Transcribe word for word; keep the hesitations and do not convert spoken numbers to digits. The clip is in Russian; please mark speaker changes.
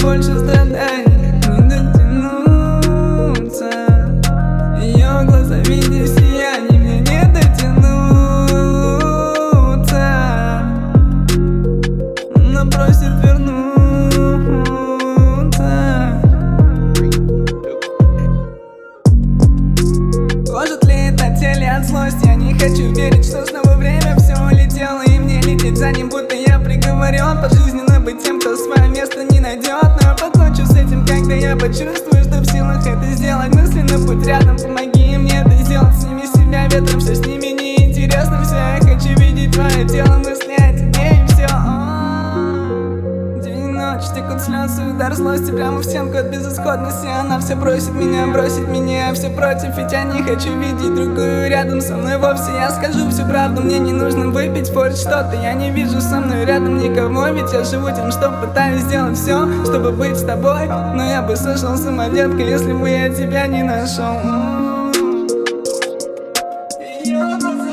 Speaker 1: больше страданий не дотянуться. Ее глаза видя сияние, мне не дотянуться. Она просит вернуться. Кожа тлеет на теле от злости. Я не хочу верить, что снова время все улетело, и мне лететь за ним, будто я приговорен пожизненно быть тем, кто свое место не найдет. Но я покончу с этим, когда я почувствую, что в силах это сделать. Мысленно будь рядом, помоги мне это сделать. Сними себя ветром, все с ними неинтересно. Все, я хочу видеть твое тело, мысли о тебе и все. День и ночь текут слезы, удар злости прямо в стенку от безысходности. Она все просит меня, бросить меня, я все против, ведь я не хочу видеть другую рядом со мной вовсе. Я скажу всю правду, мне не нужно выпить, спорить что-то. Я не вижу со мной рядом никого, ведь я живу тем, что пытаюсь сделать все, чтобы быть с тобой. Но я бы сошел с ума, детка, если бы я тебя не нашел. Ее глаза